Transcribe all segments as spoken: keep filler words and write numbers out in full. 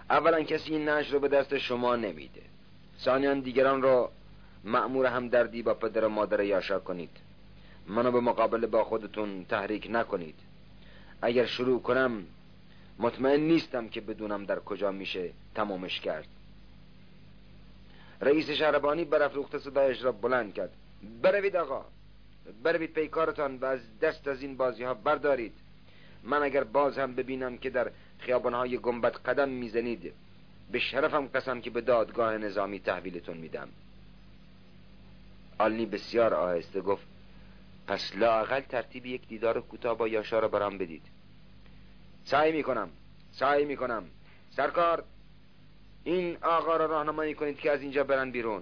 اولا کسی این نعش رو به دست شما نمیده، ثانیاً دیگران رو مأمور همدردی با پدر و مادر یاشا کنید. منو به مقابله با خودتون تحریک نکنید. اگر شروع کنم مطمئن نیستم که بدونم در کجا میشه تمامش کرد. رئیس شهربانی برافروخته صدایش را بلند کرد. بروید آقا، بروید پیکارتان و از دست از این بازی ها بردارید. من اگر باز هم ببینم که در خیابانهای گنبد قدم میزنید، به شرفم قسم که به دادگاه نظامی تحویلتون میدم. آلنی بسیار آهسته گفت پس لااقل ترتیب یک دیدار کوتاه با یاشا را برام بدید. سعی میکنم سعی میکنم سرکار، این آقا را راهنمایی کنید که از اینجا برن بیرون.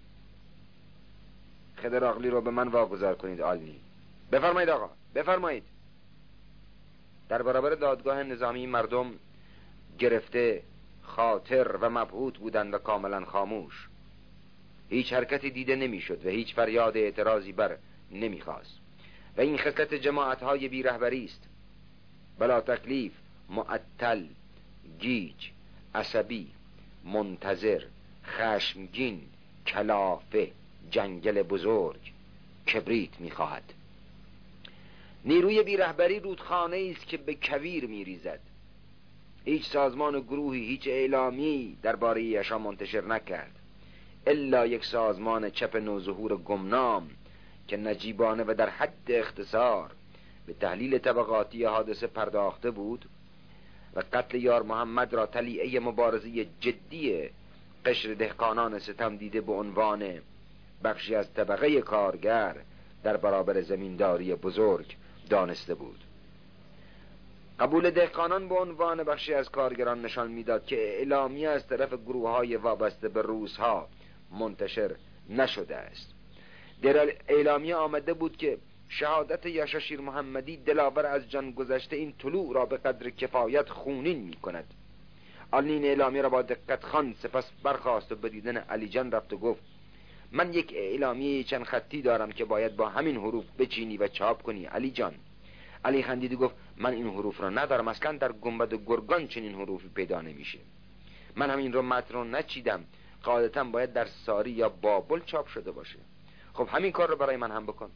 خدر عقلی رو به من واگذار کنید آلنی. بفرمایید آقا، بفرمایید. در برابر دادگاه نظامی مردم گرفته، خاطر و مبهوت بودند و کاملا خاموش. هیچ حرکتی دیده نمیشد و هیچ فریاد اعتراضی بر نمیخواست. و این خصلت جماعتهای بی رهبری است. بلا تکلیف، معطل، گیج، عصبی، منتظر، خشمگین، کلافه، جنگل بزرگ، کبریت میخواهد. نیروی بی رهبری رودخانه است که به کویر میریزد. هیچ سازمان و گروهی هیچ اعلامی درباره یاشا منتشر نکرد الا یک سازمان چپ نوظهور گمنام که نجیبانه و در حد اختصار به تحلیل طبقاتی حادثه پرداخته بود و قتل یار محمد را تلیعه مبارزه جدی قشر دهقانان ستم دیده به عنوان بخشی از طبقه کارگر در برابر زمینداری بزرگ دانسته بود. قبول دهقانان به عنوان بخشی از کارگران نشان میداد که اعلامی از طرف گروه‌های وابسته به روس‌ها منتشر نشده است. در اعلامی آمده بود که شهادت یاشا شیر محمدی دلاور از جان گذشته این طلوع را به قدر کفایت خونین می کند. آلنی این اعلامی را با دقت خواند، سپس برخاست و به دیدن علی جان رفت و گفت من یک اعلامیه چند خطی دارم که باید با همین حروف بچینی و چاپ کنی علی جان. علی خندید و گفت من این حروف را ندارم، اصلا در گنبد و گرگان چنین حروفی پیدا نمیشه. من همین رو متن رو نچیدم، قاعدتا باید در ساری یا بابل چاپ شده باشه. خب همین کار رو برای من هم بکن.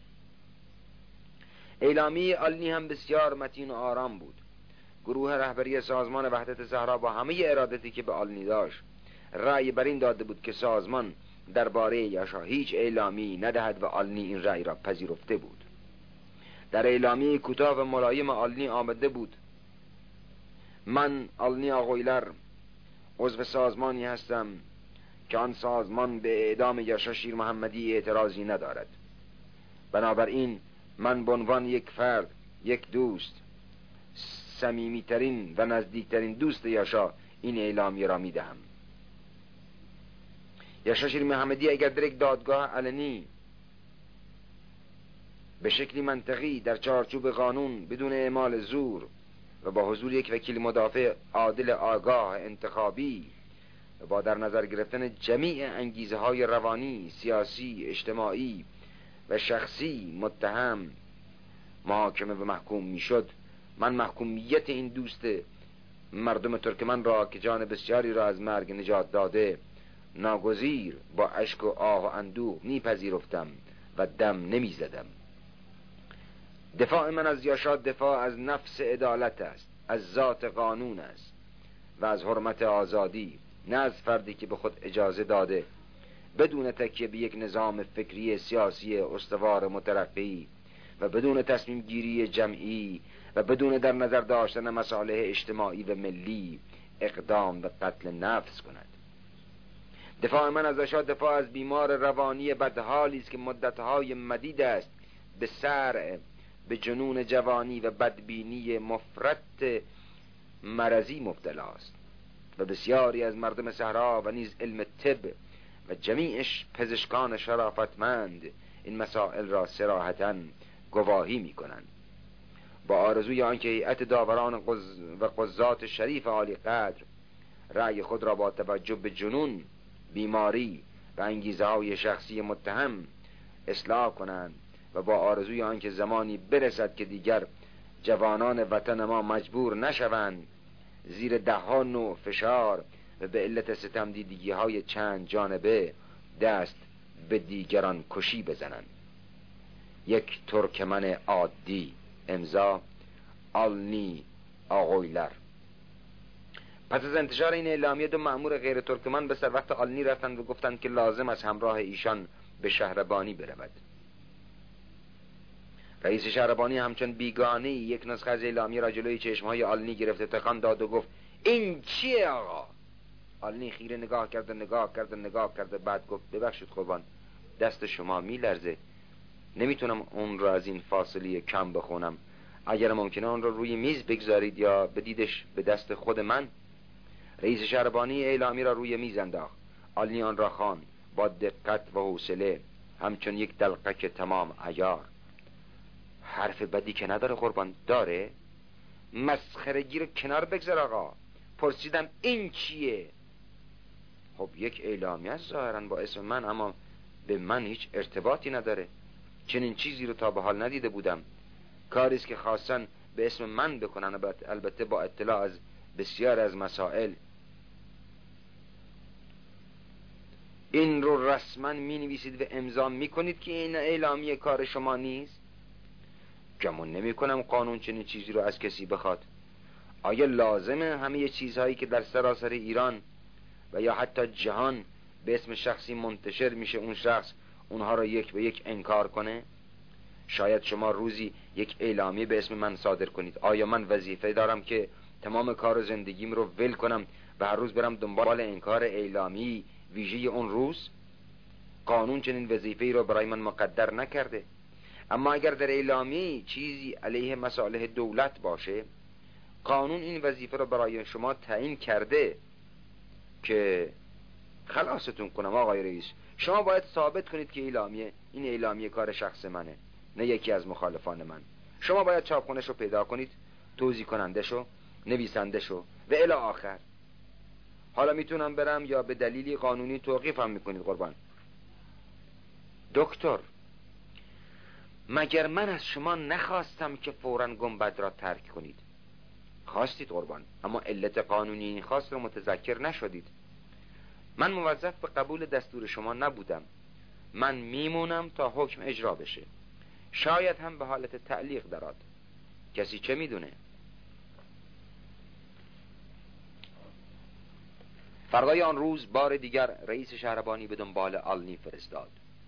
اعلامی آلنی هم بسیار متین و آرام بود. گروه رهبری سازمان وحدت صحرا با همه ارادتی که به آلنی داشت رأی بر این داده بود که سازمان درباره یاشا هیچ اعلامی ندهد و آلنی این رأی را پذیرفته بود. در اعلامی کوتاه و ملایم آلنی آمده بود من آلنی آقویلر عضو سازمانی هستم که آن سازمان به اعدام یاشا شیر محمدی اعتراضی ندارد. بنابراین من به عنوان یک فرد، یک دوست، صمیمیترین و نزدیکترین دوست یاشا این اعلامیه را میدهم. یاشا شیر محمدی اگر در یک دادگاه علنی به شکلی منطقی در چارچوب قانون بدون اعمال زور و با حضور یک وکیل مدافع عادل آگاه انتخابی و با در نظر گرفتن جمیع انگیزه های روانی، سیاسی، اجتماعی و شخصی متهم محاکمه و محکوم میشد، من محکومیت این دوست مردم ترکمن را که جان بسیاری را از مرگ نجات داده ناگزیر با اشک و آه و اندوه میپذیرفتم و دم نمیزدم. دفاع من از یاشا دفاع از نفس عدالت است، از ذات قانون است و از حرمت آزادی، نه از فردی که به خود اجازه داده بدون تکیه به یک نظام فکری سیاسی استوار مترقی و بدون تصمیم گیری جمعی و بدون در نظر داشتن مصالح اجتماعی و ملی اقدام به قتل نفس کند. دفاع من از یاشا دفاع از بیمار روانی بدحالی است که مدتهای مدید است به سرع، به جنون جوانی و بدبینی مفرط مرضی مبتلا است و بسیاری از مردم صحرا و نیز علم طب و جمیعش پزشکان شرافتمند این مسائل را صراحتاً گواهی می کنند. با آرزوی آنکه هیئت داوران قض و قضات شریف عالی قدر رأی خود را با توجه به جنون، بیماری و انگیزه های شخصی متهم اصلاح کنند و با آرزوی آنکه زمانی برسد که دیگر جوانان وطن ما مجبور نشوند زیر ده ها نوع فشار و به علت ستم دیدگی های چند جانبه دست به دیگران کشی بزنند. یک ترکمن عادی. امضا آلنی آقویلر. پس از انتشار این اعلامیه دو مأمور غیر ترکمن به سر وقت آلنی رفتند و گفتند که لازم از همراه ایشان به شهربانی برود. رئیس شهربانی همچون بیگانه یک نسخه از اعلامیه را جلوی چشمهای آلنی گرفته تکان داد و گفت این چیه آقا؟ آلنی خیره نگاه کرد و نگاه کرد و نگاه کرد و بعد گفت ببخشید قربان، دست شما میلرزه، نمیتونم اون را از این فاصله کم بخونم. اگر ممکنه اون را روی میز بگذارید یا بدیدش به دست خود من. رئیس شهربانی اعلامی را روی میز انداخت. آلنی آن را خواند با دقت و حوصله، همچون یک دلقک تمام عیار. حرف بدی که نداره قربان، داره؟ مسخرگی رو کنار بگذار آقا. پرسیدم این چیه؟ خب یک اعلامیه است ظاهراً با اسم من، اما به من هیچ ارتباطی نداره. چنین چیزی رو تا به حال ندیده بودم. کاری است که خواستن به اسم من بکنن، البته با اطلاع از بسیار از مسائل. این رو رسما می نویسید و امضا می کنید که این اعلامیه کار شما نیست؟ گمون نمی کنم قانون چنین چیزی رو از کسی بخواد. آیا لازمه همه چیزهایی که در سراسر ایران و یا حتی جهان به اسم شخصی منتشر میشه اون شخص اونها رو یک به یک انکار کنه؟ شاید شما روزی یک اعلامیه به اسم من صادر کنید. آیا من وظیفه دارم که تمام کار و زندگیم رو ول کنم و هر روز برم دنبال انکار اعلامی ویژه اون روز؟ قانون چنین وظیفه‌ای رو برای من مقدر نکرده. اما اگر در اعلامی چیزی علیه مصالح دولت باشه، قانون این وظیفه رو برای شما تعیین کرده که خلاصتون کنم آقای رئیس. شما باید ثابت کنید که اعلامیه این اعلامیه کار شخص منه، نه یکی از مخالفان من. شما باید چاپخونه‌ش رو پیدا کنید، توزیع کنندش رو، نویسندش رو و الی آخر. حالا میتونم برم یا به دلیلی قانونی توقیفم میکنید قربان؟ دکتر، مگر من از شما نخواستم که فوراً گنبد را ترک کنید؟ خواستید قربان، اما علت قانونی این خواست رو متذکر نشدید. من موظف به قبول دستور شما نبودم. من میمونم تا حکم اجرا بشه، شاید هم به حالت تعلیق درآد، کسی چه میدونه. فردای آن روز بار دیگر رئیس شهربانی به دنبال آلنی فرستاد.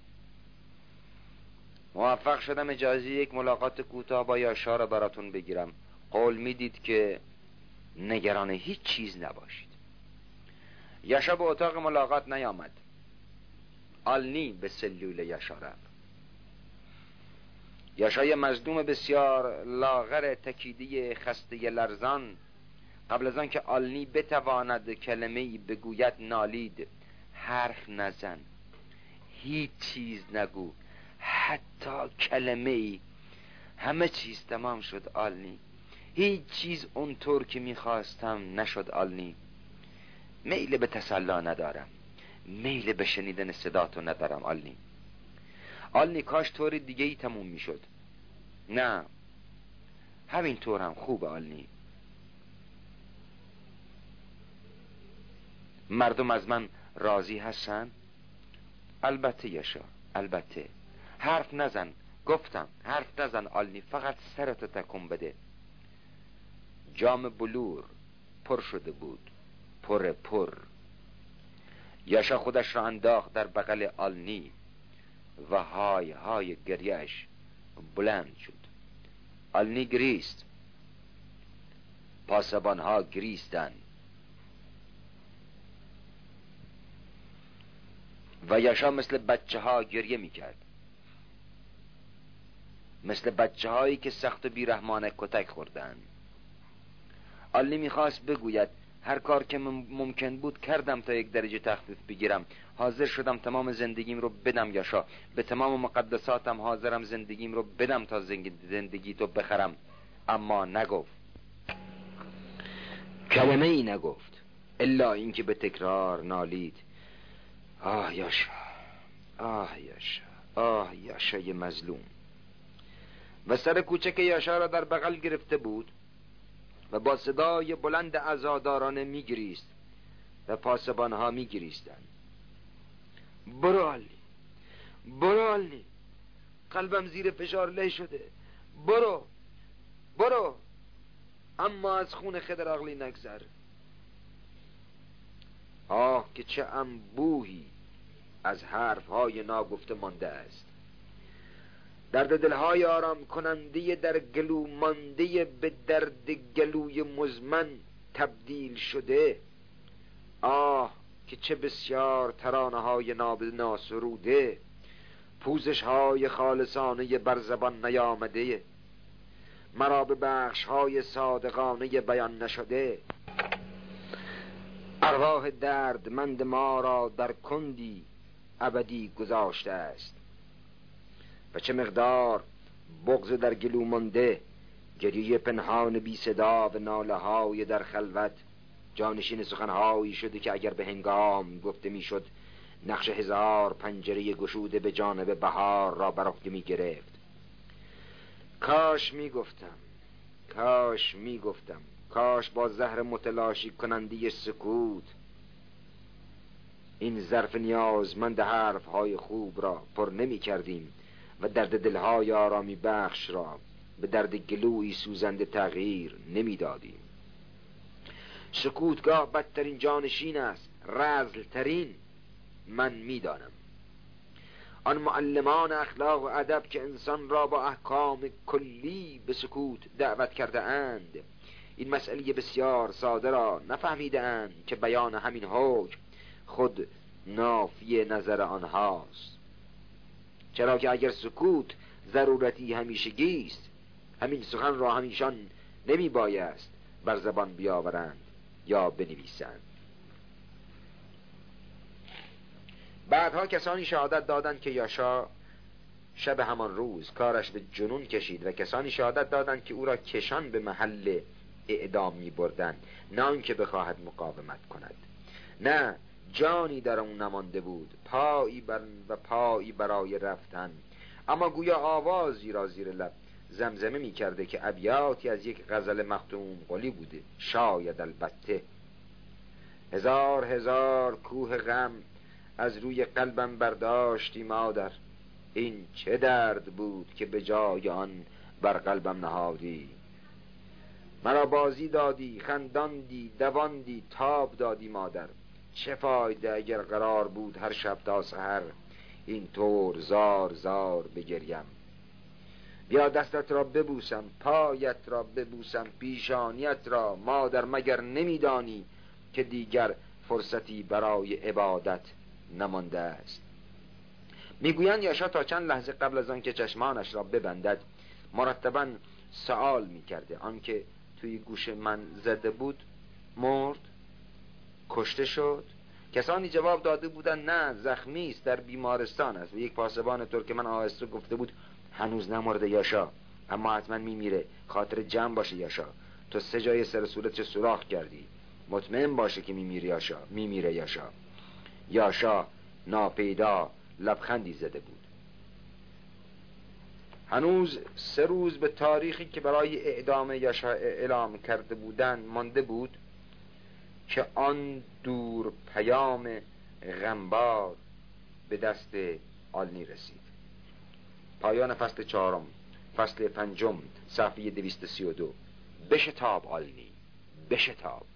موفق شدم اجازه یک ملاقات کوتاه با یاشار را براتون بگیرم. قول میدید که نگران هیچ چیز نباشید. یاشا به اتاق ملاقات نیامد. آلنی به سلول یاشا رفت. یاشای مظلوم بسیار لاغر تکیدی خسته لرزان قبل از آن که آلنی بتواند کلمه‌ای بگوید نالید: حرف نزن، هیچ چیز نگو، حتی کلمه‌ای. همه چیز تمام شد آلنی، هیچ چیز اونطور که میخواستم نشد آلنی. میل به تسلا ندارم، میل به شنیدن صداتو ندارم آلنی. آلنی کاش طور دیگه ای تموم میشد. نه، همین طور هم خوبه آلنی. مردم از من راضی هستن؟ البته یاشا، البته. حرف نزن، گفتم حرف نزن آلنی، فقط سرتو تکون بده. جام بلور پر شده بود، پر پر. یاشا خودش را انداخت در بغل آلنی و های های گریهش بلند شد. آلنی گریست، پاسبان ها گریستن و یاشا مثل بچه ها گریه میکرد، مثل بچه هایی که سخت و بیرحمانه کتک خوردن. آلنی میخواست بگوید هر کار که ممکن بود کردم تا یک درجه تخفیف بگیرم. حاضر شدم تمام زندگیم رو بدم یاشا، به تمام مقدساتم حاضرم زندگیم رو بدم تا زندگی تو بخرم. اما نگفت، کلمه ای نگفت، الا اینکه به تکرار نالید: آه یاشا، آه یاشا، آه یاشای مظلوم. و سر کوچک یاشا را در بغل گرفته بود. و با صدای بلند عزادارانه میگریست و پاسبانها میگریستند. برو آلنی، برو آلنی، قلبم زیر فشار له شده، برو برو، اما از خون خدر عقلی نگذر. آه که چه انبوهی از حرفهای ناگفته مانده است. درد دلهای آرام کننده در گلو مانده به درد گلوی مزمن تبدیل شده. آه که چه بسیار ترانه های ناسروده، پوزش های خالصانه بر زبان نیامده، مرا به بخش های صادقانه بیان نشده. ارواح دردمند ما را در کندی ابدی گذاشته است و چه مقدار بغض در گلو مانده، گریه پنهان بی صدا و ناله های در خلوت، جانشین سخنهایی شده که اگر به هنگام گفته میشد نقش هزار پنجره گشوده به جانب بهار را بر عهده می گرفت. کاش می گفتم، کاش می گفتم، کاش با زهر متلاشی کننده سکوت این ظرف نیازمند حرفهای خوب را پر نمی کردیم و درد دلهای آرامی بخش را به درد گلویی سوزنده تغییر نمی دادیم. سکوتگاه بدترین جانشین است، رذل ترین. من می دانم آن معلمان اخلاق و ادب که انسان را با احکام کلی به سکوت دعوت کرده اند، این مسئله بسیار ساده را نفهمیده اند که بیان همین حکم خود نافی نظر آنهاست. چرا که اگر سکوت ضرورتی همیشگی است، همین سخن را همیشان نمی بایست بر زبان بیاورند یا بنویسند. بعدها کسانی شهادت دادند که یاشا شب همان روز کارش به جنون کشید و کسانی شهادت دادند که او را کشان به محل اعدام می بردند، نه آنکه بخواهد مقاومت کند. نه، جانی در اون نمانده بود، پایی بر و پایی برای رفتن، اما گویا آوازی را زیر لب زمزمه می کرده که ابیاتی از یک غزل مختوم قلی بوده. شاید البته هزار هزار کوه غم از روی قلبم برداشتی مادر، این چه درد بود که به جای آن بر قلبم نهادی. مرا بازی دادی، خنداندی، دواندی، تاب دادی مادر، چه فایده اگر قرار بود هر شب تا سحر این طور زار زار بگریم. بیا دستت را ببوسم، پایت را ببوسم، پیشانیت را مادر، مگر نمیدانی که دیگر فرصتی برای عبادت نمانده است. میگویند یاشا تا چند لحظه قبل از آن که چشمانش را ببندد مرتباً سوال میکرده آنکه توی گوش من زده بود مرد، کشته شد؟ کسانی جواب داده بودند نه، زخمی است، در بیمارستان است. و یک پاسبان ترکمن آهسته گفته بود هنوز نمرده یاشا، اما حتما میمیره، خاطر جمع باشه یاشا، تو سه جای سر صورتش سوراخ کردی، مطمئن باشه که میمیره یاشا، میمیره یاشا. یاشا ناپیدا لبخندی زده بود. هنوز سه روز به تاریخی که برای اعدام یاشا اعلام کرده بودند مانده بود که آن دور پیام غمبار به دست آلنی رسید. پایان فصل چهارم، فصل پنجم، صفحه دویست و سی و دو. بشتاب آلنی، بشتاب.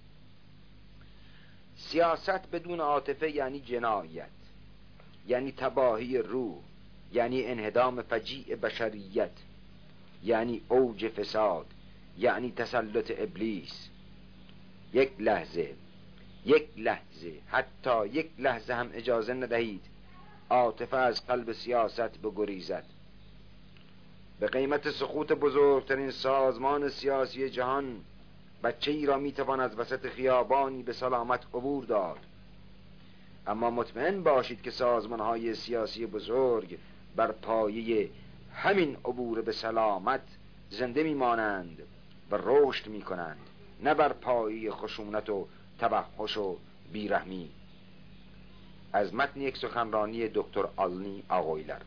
سیاست بدون عاطفه یعنی جنایت، یعنی تباهی روح، یعنی انهدام فجیع بشریت، یعنی اوج فساد، یعنی تسلط ابلیس. یک لحظه، یک لحظه، حتی یک لحظه هم اجازه ندهید عاطفه از قلب سیاست بگریزد. به قیمت سقوط بزرگترین سازمان سیاسی جهان بچه ای را میتوان از وسط خیابانی به سلامت عبور داد، اما مطمئن باشید که سازمان های سیاسی بزرگ بر پایه همین عبور به سلامت زنده میمانند و رشد میکنند، نه بر پایه خشونت و توحش و بیرحمی. از متن یک سخنرانی دکتر آلنی آقویلر.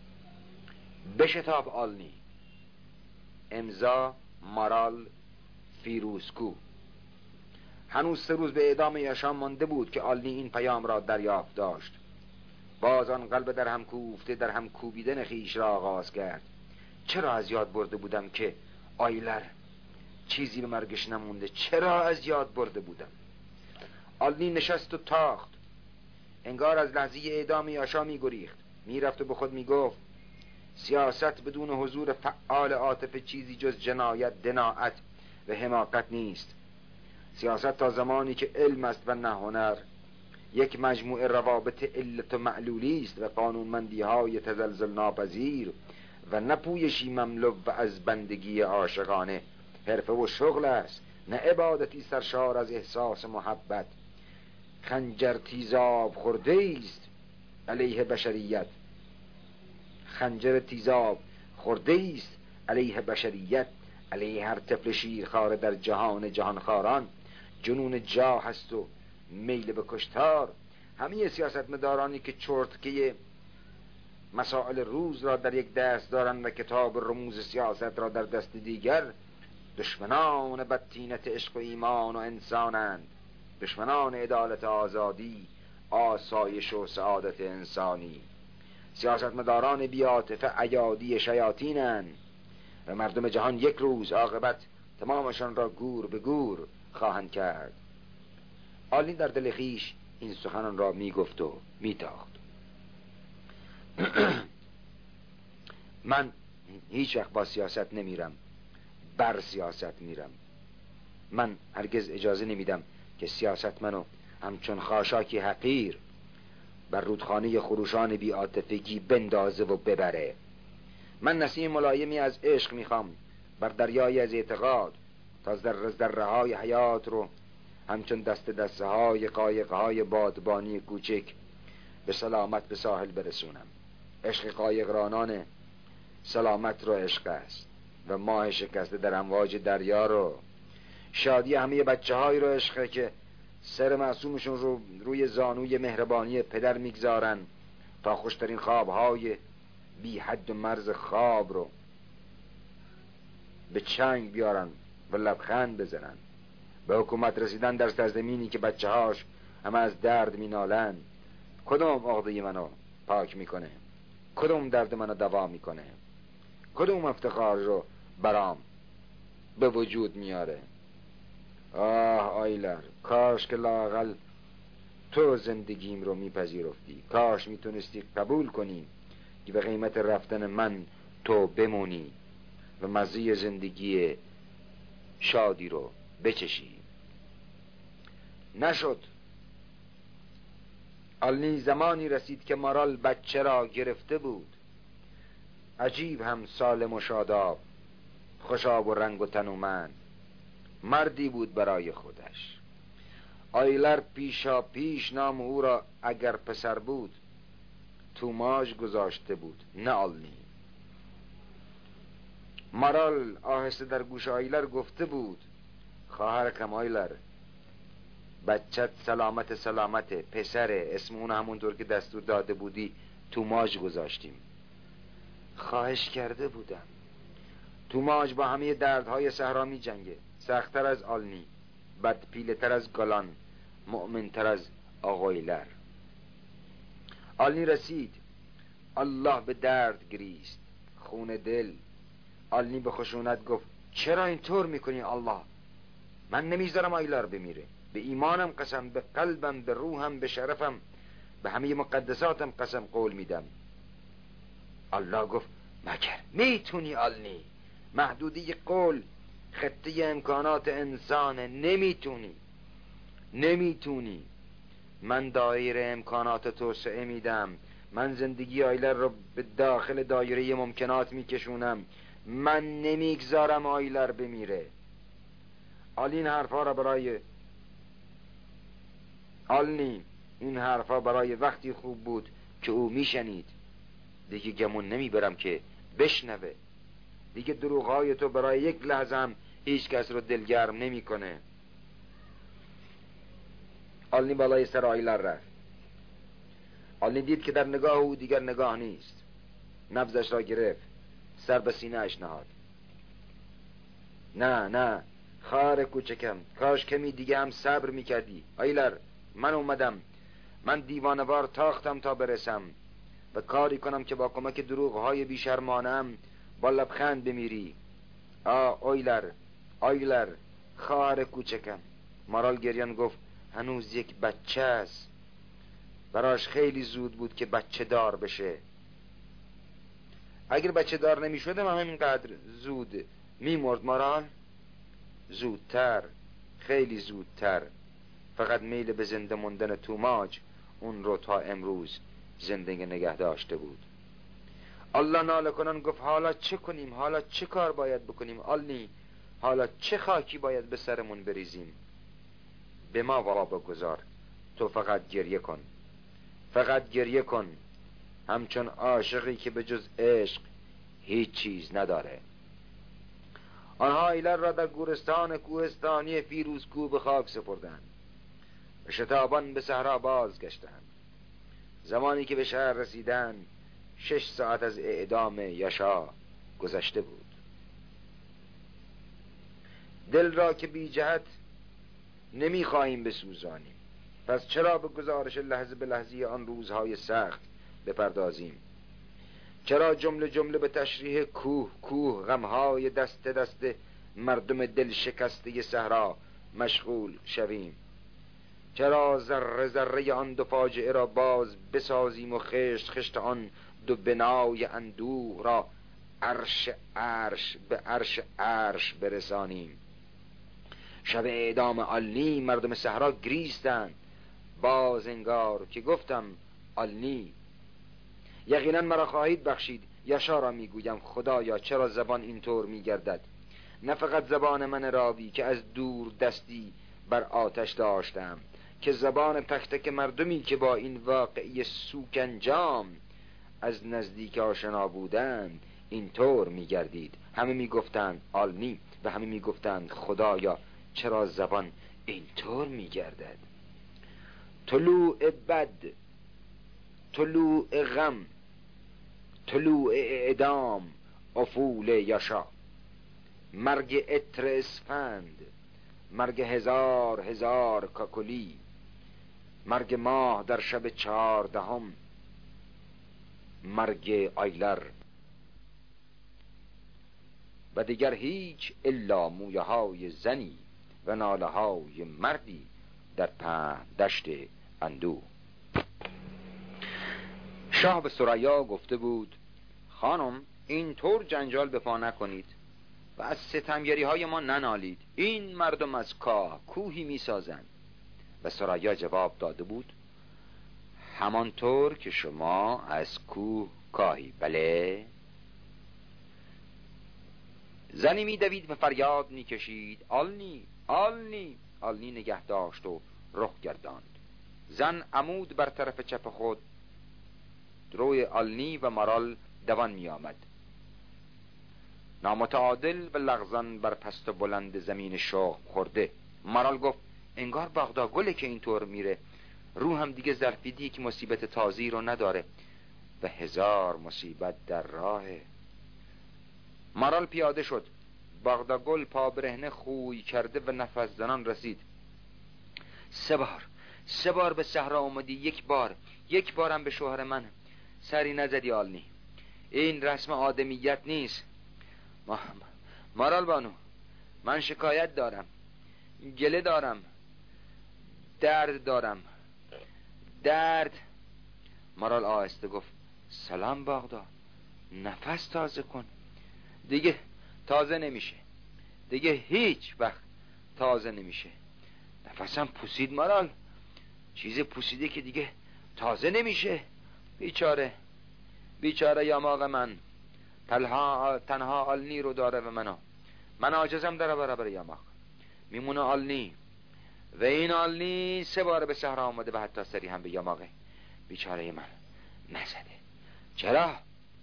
بشتاب آلنی. امضا مارال فیروزکو. هنوز سه روز به اعدام یاشان مانده بود که آلنی این پیام را دریافت داشت. باز آن قلب در هم کوفته در هم کوبیدن خیش را آغاز کرد. چرا از یاد برده بودم که آیلر چیزی به مرگش نمونده؟ چرا از یاد برده بودم؟ آلنی نشست و تاخت، انگار از لحظه اعدام یاشا می گریخت. می رفت و به خود می گفت سیاست بدون حضور فعال عاطفه چیزی جز جنایت، دناعت و حماقت نیست. سیاست تا زمانی که علم است و نه هنر، یک مجموعه روابط علت و معلولی است و قانونمندی های تزلزل ناپذیر و نه پویشی مملو و از بندگی عاشقانه. حرفه و شغل است، نه عبادتی سرشار از احساس محبت. خنجر تیزاب خورده است علیه بشریت، خنجر تیزاب خورده است علیه بشریت، علیه هر طفل شیرخواره در جهان جهانخواران. جنون جاه است و میل به کشتار. همه سیاستمدارانی که چرتکه مسائل روز را در یک دست دارند و کتاب رموز سیاست را در دست دیگر، دشمنان بدتینت عشق و ایمان و انسانند، دشمنان عدالت آزادی، آسایش و سعادت انسانی. سیاستمداران بی‌عاطفه ایادی شیاطینند و مردم جهان یک روز عاقبت تمامشان را گور به گور خواهند کرد. آلین در دل خویش این سخنان را می گفت و می تاخت. من هیچ وقت با سیاست نمیرم، بر سیاست میرم. من هرگز اجازه نمیدم که سیاست منو همچون خاشاکی حقیر بر رودخانه خروشان بی‌عاطفگی بندازه و ببره. من نسیم ملایمی از عشق میخوام بر دریایی از اعتقاد، تا ذره ذره های حیات رو همچون دست دسته های قایق های بادبانی کوچک به سلامت به ساحل برسونم. عشق قایقرانان سلامت رو عشق است و ماه شکسته در امواج دریا رو. شادی همه بچه های رو عشقه که سر معصومشون رو روی زانوی مهربانی پدر میگذارن تا خوشترین خوابهای بی حد و مرز خواب رو به چنگ بیارن و لبخند بزنن. به حکومت رسیدن در سرزمینی که بچه هاش همه از درد مینالن. کدوم عقده منو پاک میکنه؟ کدوم درد منو دوا میکنه؟ کدوم افتخار رو برام به وجود میاره؟ آه آیلر، کاش که لااقل تو زندگیم رو میپذیرفتی. کاش میتونستی قبول کنی که به قیمت رفتن من تو بمونی و مزه زندگی شادی رو بچشی. نشد. آلنی زمانی رسید که مارال بچه را گرفته بود. عجیب هم سالم و شاداب، خوشاب و رنگ و تنومند. مردی بود برای خودش. آیلر پیشا پیش نام او را اگر پسر بود توماج گذاشته بود، نه آلنی. مارال آهسته در گوش آیلر گفته بود خواهرکم آیلر، بچت سلامت سلامت پسره، اسم اون همونطور که دستور داده بودی توماج گذاشتیم. خواهش کرده بودم. توماج با همه دردهای صحرا می جنگه، سخت‌تر از آلنی، بدپیله‌تر از گالان، مؤمن‌تر از آقایلر. آلنی رسید. الله به درد گریست، خون دل. آلنی به خشونت گفت چرا اینطور میکنی الله؟ من نمیذارم آیلر بمیره. به ایمانم قسم، به قلبم، به روحم، به شرفم، به همه مقدساتم قسم قول میدم. الله گفت مگر میتونی آلنی؟ محدودی قول خطه امکانات انسانه. نمیتونی نمیتونی من دایره امکانات توسعه میدم. من زندگی آیلر رو به داخل دایره ممکنات میکشونم. من نمیگذارم آیلر بمیره. آلین حرفا را برای آلنی این حرفا برای وقتی خوب بود که او میشنید. دیگه گمون نمیبرم که بشنوه. دیگه دروغهای تو برای یک لحظه هم هیچ کس رو دلگرم نمیکنه. آلنی بالای سر آیلر رفت. آلنی دید که در نگاه او دیگر نگاه نیست. نبضش را گرفت، سر به سینه اش نهاد. نه نه خواهر کوچکم، کاش کمی دیگه هم صبر میکردی. آیلر، من اومدم. من دیوانوار تاختم تا برسم و کاری کنم که با کمک دروغهای بیشرمانم با لبخند بمیری. آ آیلر، آیلر، خواهر کوچکم. مارال گریان گفت هنوز یک بچه است. براش خیلی زود بود که بچه دار بشه. اگر بچه دار نمی شدم همینقدر زود می مرد مارال. زودتر، خیلی زودتر. فقط میل به زنده موندن توماج اون رو تا امروز زندگی نگه داشته بود. الله ناله کنان گفت حالا چه کنیم؟ حالا چه کار باید بکنیم؟ آلنی، حالا چه خاکی باید به سرمون بریزیم؟ به ما واقع بگذار. تو فقط گریه کن، فقط گریه کن، همچون عاشقی که به جز عشق هیچ چیز نداره. آنها ایلر را در گورستان کوهستانی فیروزکو به خاک سپردند و شتابان به صحرا بازگشتند. زمانی که به شهر رسیدند شش ساعت از اعدام یاشا گذشته بود. دل را که بی جهت نمی خواهیم بسوزانیم، پس چرا به گزارش لحظه به لحظه آن روزهای سخت بپردازیم؟ چرا جمله جمله به تشریح کوه کوه غمهای دست دست مردم دل شکسته صحرا مشغول شویم؟ چرا ذره ذره آن دو فاجعه را باز بسازیم و خشت خشت آن دو بنای اندوه را عرش عرش به عرش عرش برسانیم؟ شب اعدام آلنی مردم صحرا گریستند. باز انگار که گفتم آلنی. یقینا مرا خواهید بخشید. یاشا را میگویم خدایا چرا زبان اینطور میگردد؟ نه فقط زبان من راوی که از دور دستی بر آتش داشتم، که زبان تک تک مردمی که با این واقعی سوکنجام از نزدیک آشنا بودند اینطور میگردید. همه میگفتند آلنی و همه میگفتند خدایا چرا زبان اینطور میگردد؟ طلوع بد، طلوع غم، طلوع اعدام، افول یاشا، مرگ عطر اسفند، مرگ هزار هزار کاکلی، مرگ ماه در شب چهاردهم، مرگ آیلر و دیگر هیچ الا مویه های زنی و ناله های مردی در پهن دشت اندوه. شاه به ثریا گفته بود خانم این طور جنجال به پا نکنید و از ستمگری های ما ننالید. این مردم از کاه کوهی می سازند. و ثریا جواب داده بود همانطور که شما از کوه کاهی. بله. زنی می دوید و فریاد می کشید آلنی، آلنی. آلنی نگه داشت و رخ گرداند. زن عمود بر طرف چپ خود روی آلنی و مارال دوان می آمد، نامتعادل و لغزان بر پست و بلند زمین شخم خورده. مارال گفت انگار باغدا گله که اینطور میره. رو هم دیگه ظرفیدی که مصیبت تازی رو نداره و هزار مصیبت در راهه. مارال پیاده شد. باغدا گل پا برهنه خوی کرده و نفس زنان رسید. سه بار سه بار به صحرا اومدی، یک بار یک بارم به شوهر من سری نزدی آلنی. این رسم آدمیت نیست. ما... مارال بانو، من شکایت دارم، گله دارم، درد دارم، درد. مارال آهسته گفت سلام باغدا، نفس تازه کن. دیگه تازه نمیشه، دیگه هیچ وقت تازه نمیشه. نفسم پوسید مارال، چیز پوسیده که دیگه تازه نمیشه. بیچاره بیچاره یاماق من تنها تنها آلنی رو داره و منو من عاجزم در برابر یاماق. میمونه آلنی و این آلنی سه بار به صحرا آمده و حتی سری هم به یاماقه بیچاره من نزده. چرا؟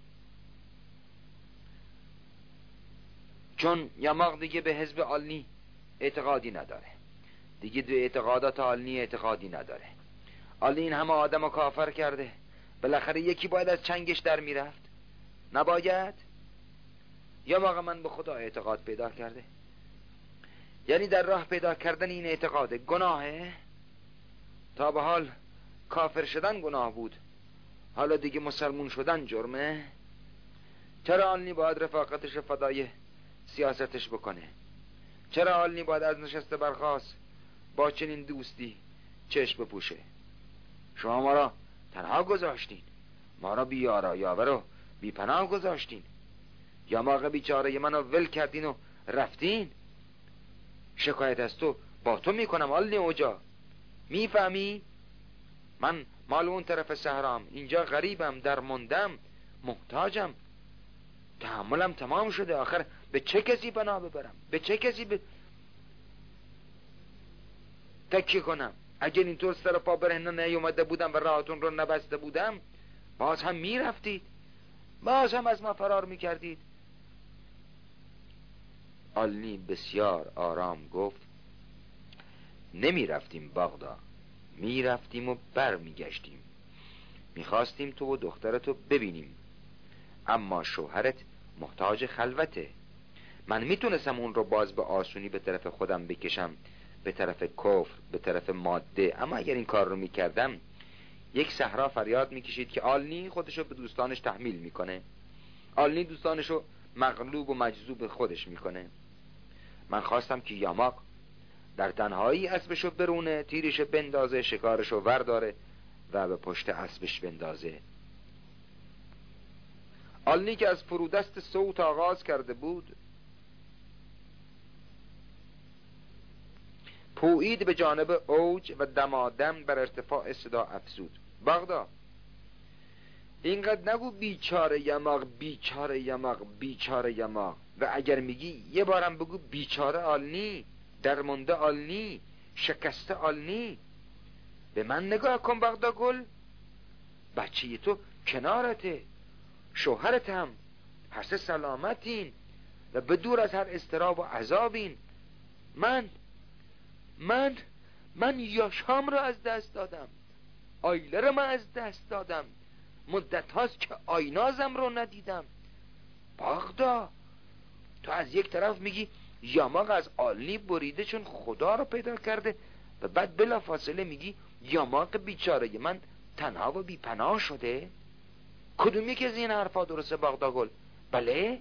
چون یاماق دیگه به حزب آلنی اعتقادی نداره، دیگه دو اعتقادات آلنی اعتقادی نداره. آلنی این همه آدم رو کافر کرده، بالاخره یکی باید از چنگش در میرفت. نباید؟ یاماق من به خدا اعتقاد پیدا کرده. یعنی در راه پیدا کردن این اعتقاد گناهه؟ تا به حال کافر شدن گناه بود، حالا دیگه مسلمون شدن جرمه؟ چرا آلنی باید رفاقتش فدای سیاستش بکنه؟ چرا آلنی باید از نشسته برخاست با چنین دوستی چشم بپوشه؟ شما ما را تنها گذاشتین، ما را بی یارا یاور و بی پناه گذاشتین، یا ماغ بیچاره منو ول کردین و رفتین. شکایت از تو با تو میکنم آلنی اوجا، میفهمی؟ من مال اون طرف صحرام، اینجا غریبم، در مندم، محتاجم، تحملم تمام شده. آخر به چه کسی پناه ببرم؟ به چه کسی ب... تکیه کنم؟ اگر اینطور سر پا برهنه نیومده بودم و راهتون رو نبسته بودم، باز هم میرفتید، باز هم از ما فرار میکردید. آلنی بسیار آرام گفت نمیرفتیم باغدا، میرفتیم و بر میگشتیم، میخواستیم تو و دخترتو ببینیم، اما شوهرت محتاج خلوته. من میتونستم اون رو باز به آسونی به طرف خودم بکشم، به طرف کفر، به طرف ماده، اما اگر این کار رو میکردم یک صحرا فریاد میکشید که آلنی خودشو به دوستانش تحمیل میکنه، آلنی دوستانشو مغلوب و مجذوب خودش میکنه. من خواستم که یاماق در تنهایی اسبشو برونه، تیرشو بندازه، شکارشو ورداره و به پشت اسبش بندازه. آلنی که از فرودست صوت آغاز کرده بود، پویید به جانب اوج و دمادم بر ارتفاع صدا افزود. باغدا اینقدر نگو بیچاره یماق، بیچاره یماق، بیچاره یماق، و اگر میگی یه بارم بگو بیچاره آلنی، درمونده آلنی، شکسته آلنی. به من نگاه کن باغدا گل، بچه تو کنارته، شوهرت هم، هر سه سلامتین و به دور از هر اضطراب و عذابین. من من من یاشام رو از دست دادم، آیله رو من از دست دادم، مدت هاست که آینازم رو ندیدم. باغدا تو از یک طرف میگی یاماق از آلنی بریده چون خدا رو پیدا کرده، و بعد بلا فاصله میگی یاماق بیچاره من تنها و بی پناه شده. کدوم یکی از این حرفا درسته باغدا گل؟ بله،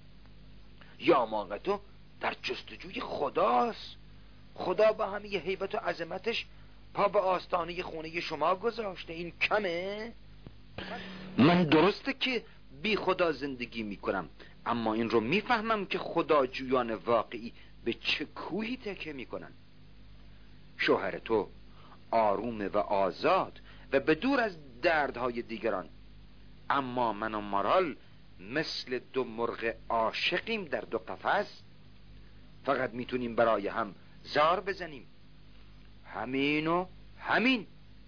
یاماق تو در جستجوی خداست، خدا با همه هیبت و عظمتش پا به آستانه خونه شما گذاشته. این کمه؟ من درسته که بی خدا زندگی میکنم، اما این رو میفهمم که خدا جویان واقعی به چه کوهی تکیه میکنن. شوهر تو آروم و آزاد و به دور از دردهای دیگران، اما من و مارال مثل دو مرغ عاشقیم در دو قفس، فقط میتونیم برای هم زار بزنیم، همین و همین.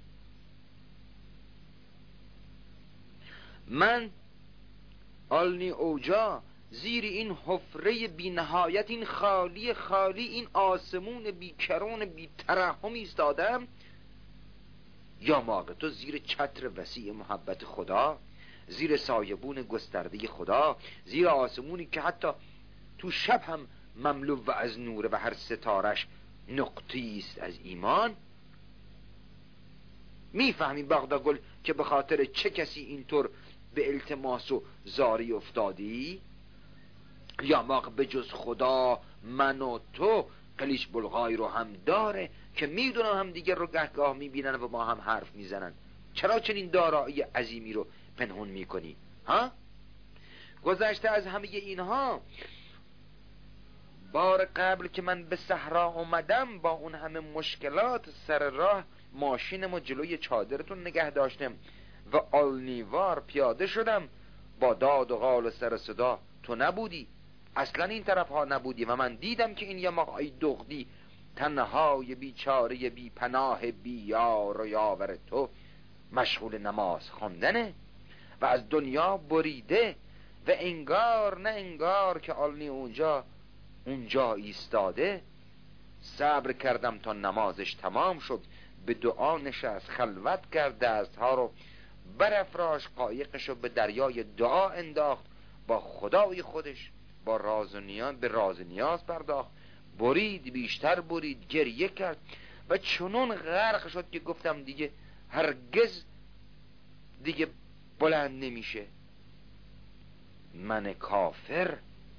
من آلنی اوجا زیر این حفره بی نهایت، این خالی خالی، این آسمون بی کرون بی ترحم ایستادم، یا ماغ تو زیر چتر وسیع محبت خدا، زیر سایبون گسترده خدا، زیر آسمونی که حتی تو شب هم مملو و از نور و هر ستارش نقطی است از ایمان. میفهمی باغدا گل که به خاطر چه کسی اینطور به التماس و زاری افتادی؟ یا ماغ به جز خدا من و تو قلیش بلغای رو هم داره که میدونن هم دیگر رو گهگاه میبینن و با هم حرف میزنن. چرا چنین دارایی عظیمی رو پنهون میکنی؟ ها؟ گذشته از همه اینها، بار قبل که من به صحرا اومدم با اون همه مشکلات سر راه، ماشینمو جلوی چادرتون نگه داشتم و آلنیوار پیاده شدم، با داد و غال و سر صدا تو نبودی، اصلا این طرف ها نبودی و من دیدم که این یماق ای دغدی تنهای بیچاره بی پناه بی یار و یاور تو مشغول نماز خواندنه و از دنیا بریده، و انگار نه انگار که آلنی اونجا اونجا ایستاده. صبر کردم تا نمازش تمام شد، به دعا نشست، خلوت کرد، دستها رو برافراش، قایقش رو به دریای دعا انداخت، با خدای خودش با راز و نیاز به راز نیاز پرداخت، برید، بیشتر برید، گریه کرد و چنون غرق شد که گفتم دیگه هرگز دیگه بلند نمیشه. من کافر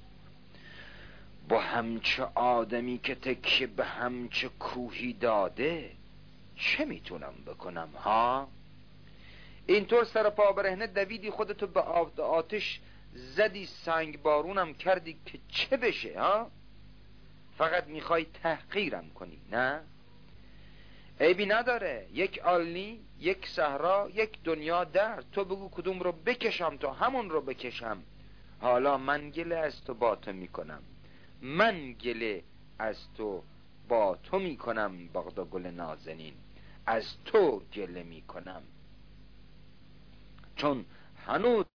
با همچه آدمی که تکیه به همچه کوهی داده چه میتونم بکنم ها؟ اینطور سر پا برهنه دویدی، خودتو به آتش زدی، سنگ بارونم کردی که چه بشه ها؟ فقط میخوای تحقیرم کنی، نه؟ عیبی نداره، یک آلنی، یک صحرا، یک دنیا درد، تو بگو کدوم رو بکشم تا همون رو بکشم. حالا من گله از تو با تو میکنم، من گله از تو با تو میکنم باغدا گل نازنین، از تو گله میکنم، چون هنوز